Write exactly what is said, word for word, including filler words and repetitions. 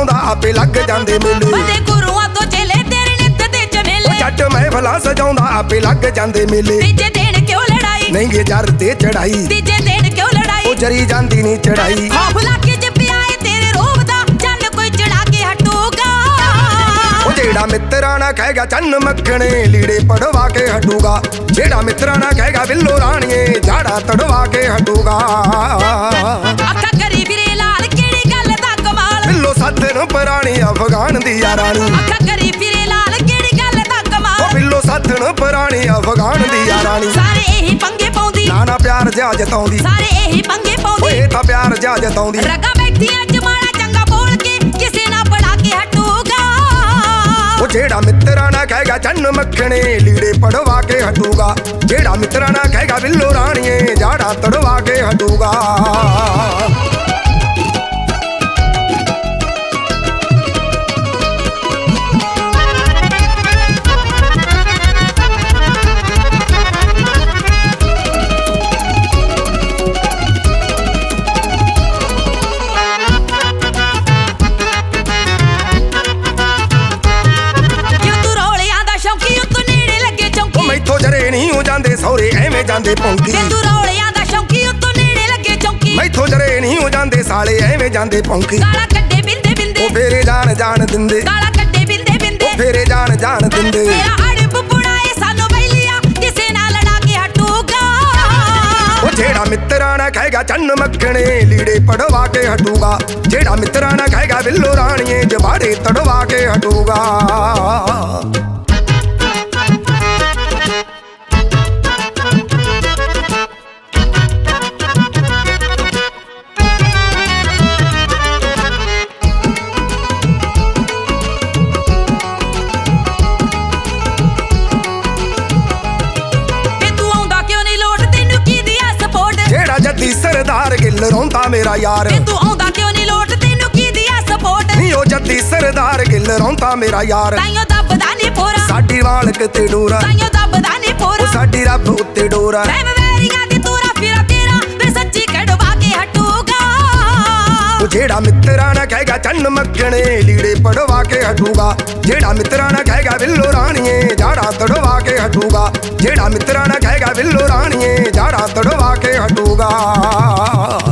सजाउंदा आपे लग जांदे मेले। बंदे गुरुआं तो चेले तेरे नित दे चमेले। जट महफिलां सजाउंदा आपे लग जांदे मेले। तीजे दिन क्यों लड़ाई नहीं ये जर ते चढ़ाई। तीजे दिन क्यों लड़ाई ओ जरी जांदी नहीं चढ़ाई। खौफ लाके च पियाए तेरे रूप दा चल कोई चढ़ा के हटूगा। ओ जेड़ा मित्रा ना कहेगा चन्न मक्खणे लीड़े पड़वा के हटूगा। जेड़ा मित्रा ना कहेगा बिल्लो राणिए झाड़ा तड़वा के हटूगा। अखा करी फिरे लाल केड़ी गल दा कमाल। बिल्लो साधन पराणी अफगान दी यारानी। अखा करी फिरे लाल केड़ी गल दा कमाल। ओ बिल्लो साधन पराणी अफगान दी यारानी। सारे यही पंगे पाउंदी नाना प्यार जा जताउंदी। सारे यही पंगे पाउंदी ओए ता प्यार जा जताउंदी। रगा बैठी अज माड़ा चंगा बोल के किसे ना पड़ा के हटूगा। ओ जेड़ा मित्रा ना कहेगा चन्न मक्खणे लीड़े पड़वा के हटूगा। जेड़ा मित्रा ना कहेगा बिल्लो राणिए झाड़ा तड़वा के हटूगा। जांदे सौरे एवें जांदे पौंकी। तू रौलियां दा शौकी उत्तों नेड़े लगे चौंकी। मैथों जरे नहीं हो जांदे साले एवें जांदे पौंकी। गाला कड्डे बिंदे बिंदे ओ फेरे जान जान दिंदे। गाला कड्डे बिंदे बिंदे ओ फेरे जान जान दिंदे। तेरा अड़ब बुड़ाए सानू बैलिया किसे ना लड़ा के हटूगा। ओ जेड़ा मित्रा ना कहेगा चन्न मक्खणे लीड़े पड़वा के हटूगा। जेड़ा मित्रा ना कहेगा बिल्लो राणिए जबाड़े तड़वा के हटूगा। जद्दी सरदार गिल रोंदा मेरा यार। तू आउंदा क्यों नहीं लोट तेनू की दिया सपोर्ट। नी ओ जद्दी सरदार गिल रोंदा मेरा यार। ताइयों दबदा नी पोरा साडी वालक ते डोरा। ताइयों दबदा नी पोरा ओ साडी रब उत्ते डोरा। मैं वेरियां दी तूरा फिरा तेरा वे सच्ची कड़वा के हटूगा। ओ जेड़ा मित्रा ना कहेगा चन्न मक्खणे लीड़े पड़वा के हटूगा। जेड़ा मित्रा ना कहेगा बिल्लो राणिए झाड़ा तड़वा के हटूगा। जेड़ा मित्रा ना कहेगा बिल्लो राणिए झाड़ा तड़वा के हटूगा।